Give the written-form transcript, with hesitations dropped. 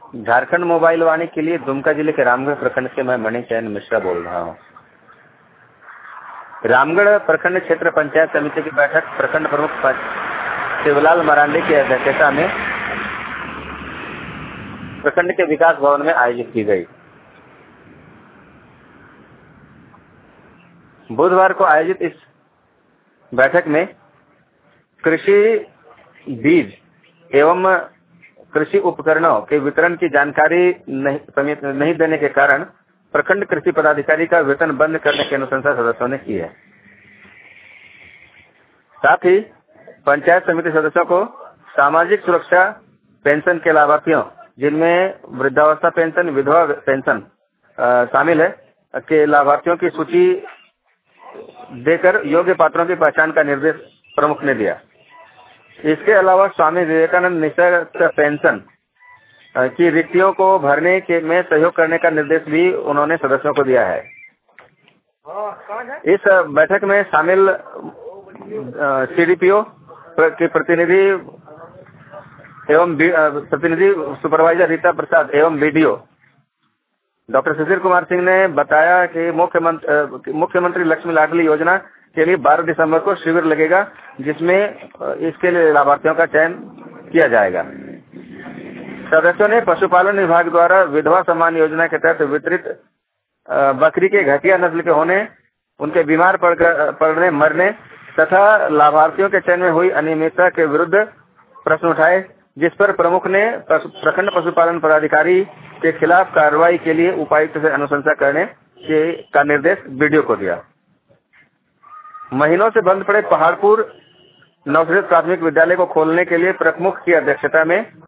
Jharkhand mobile वाणी के लिए दुमका जिले के रामगढ़ प्रखंड से मैं मणि चयन मिश्रा बोल रहा हूँ। रामगढ़ प्रखंड क्षेत्र पंचायत समिति की बैठक प्रखंड प्रमुख शिवलाल मरांडी की अध्यक्षता में प्रखंड के विकास भवन में आयोजित की गई। बुधवार को आयोजित इस बैठक में कृषि बीज एवं कृषि उपकरणों के वितरण की जानकारी नहीं देने के कारण प्रखंड कृषि पदाधिकारी का वेतन बंद करने की अनुशंसा सदस्यों ने की है। साथ ही पंचायत समिति सदस्यों को सामाजिक सुरक्षा पेंशन के लाभार्थियों, जिनमें वृद्धावस्था पेंशन, विधवा पेंशन शामिल है, के लाभार्थियों की सूची देकर योग्य पात्रों की पहचान का निर्देश प्रमुख ने दिया। इसके अलावा स्वामी विवेकानंद निःशक्त पेंशन की रिक्तियों को भरने के में सहयोग करने का निर्देश भी उन्होंने सदस्यों को दिया है। इस बैठक में शामिल सीडीपीओ के प्रतिनिधि सुपरवाइजर रीता प्रसाद एवं बीडीओ डॉक्टर सुशील कुमार सिंह ने बताया कि मुख्यमंत्री लक्ष्मी लाडली योजना के लिए 12 दिसंबर को शिविर लगेगा, जिसमें इसके लिए लाभार्थियों का चयन किया जाएगा। सदस्यों ने पशुपालन विभाग द्वारा विधवा सम्मान योजना के तहत वितरित बकरी के घटिया नस्ल के होने, उनके बीमार पड़ने, मरने तथा लाभार्थियों के चयन में हुई अनियमितता के विरुद्ध प्रश्न उठाए, जिस पर प्रमुख ने प्रखंड पशुपालन पदाधिकारी के खिलाफ कार्रवाई के लिए उपायुक्त से अनुशंसा करने का निर्देश बीडीओ को दिया। महीनों से बंद पड़े पहाड़पुर नवसृजित प्राथमिक विद्यालय को खोलने के लिए प्रमुख की अध्यक्षता में